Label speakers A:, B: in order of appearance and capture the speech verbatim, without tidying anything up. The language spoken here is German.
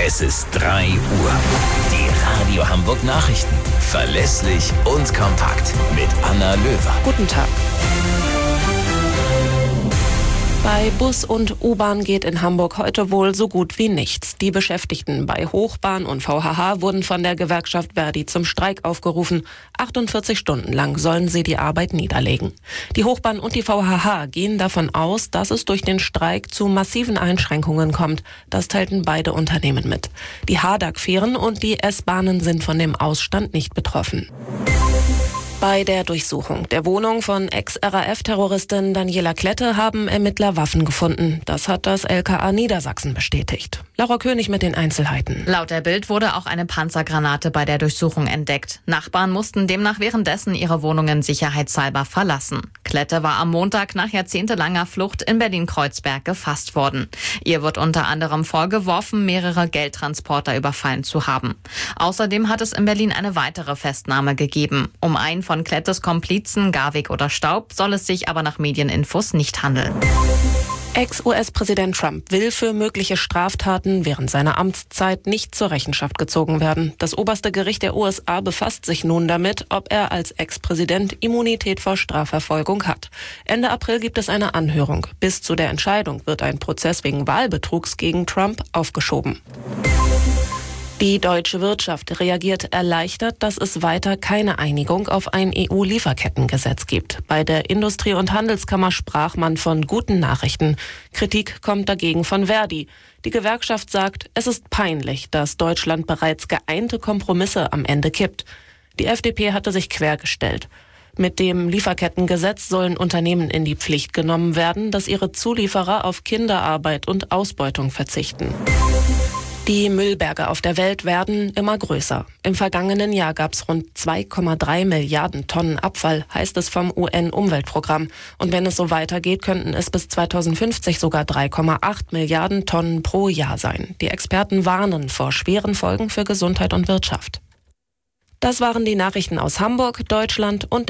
A: Es ist drei Uhr. Die Radio Hamburg Nachrichten. Verlässlich und kompakt. Mit Anna Löwer.
B: Guten Tag. Bei Bus und U-Bahn geht in Hamburg heute wohl so gut wie nichts. Die Beschäftigten bei Hochbahn und V H H wurden von der Gewerkschaft Verdi zum Streik aufgerufen. achtundvierzig Stunden lang sollen sie die Arbeit niederlegen. Die Hochbahn und die V H H gehen davon aus, dass es durch den Streik zu massiven Einschränkungen kommt. Das teilten beide Unternehmen mit. Die H D A G-Fähren und die S-Bahnen sind von dem Ausstand nicht betroffen. Bei der Durchsuchung der Wohnung von Ex-R A F-Terroristin Daniela Klette haben Ermittler Waffen gefunden. Das hat das L K A Niedersachsen bestätigt. Laura König mit den Einzelheiten.
C: Laut der Bild wurde auch eine Panzergranate bei der Durchsuchung entdeckt. Nachbarn mussten demnach währenddessen ihre Wohnungen sicherheitshalber verlassen. Klette war am Montag nach jahrzehntelanger Flucht in Berlin-Kreuzberg gefasst worden. Ihr wird unter anderem vorgeworfen, mehrere Geldtransporter überfallen zu haben. Außerdem hat es in Berlin eine weitere Festnahme gegeben. Um einen von Klettes Komplizen, Garwig oder Staub, soll es sich aber nach Medieninfos nicht handeln.
B: Ex-U S-Präsident Trump will für mögliche Straftaten während seiner Amtszeit nicht zur Rechenschaft gezogen werden. Das oberste Gericht der U S A befasst sich nun damit, ob er als Ex-Präsident Immunität vor Strafverfolgung hat. Ende April gibt es eine Anhörung. Bis zu der Entscheidung wird ein Prozess wegen Wahlbetrugs gegen Trump aufgeschoben. Die deutsche Wirtschaft reagiert erleichtert, dass es weiter keine Einigung auf ein E U-Lieferkettengesetz gibt. Bei der Industrie- und Handelskammer sprach man von guten Nachrichten. Kritik kommt dagegen von Verdi. Die Gewerkschaft sagt, es ist peinlich, dass Deutschland bereits geeinte Kompromisse am Ende kippt. Die F D P hatte sich quergestellt. Mit dem Lieferkettengesetz sollen Unternehmen in die Pflicht genommen werden, dass ihre Zulieferer auf Kinderarbeit und Ausbeutung verzichten. Die Müllberge auf der Welt werden immer größer. Im vergangenen Jahr gab es rund zwei Komma drei Milliarden Tonnen Abfall, heißt es vom U N-Umweltprogramm. Und wenn es so weitergeht, könnten es bis zweitausendfünfzig sogar drei Komma acht Milliarden Tonnen pro Jahr sein. Die Experten warnen vor schweren Folgen für Gesundheit und Wirtschaft. Das waren die Nachrichten aus Hamburg, Deutschland und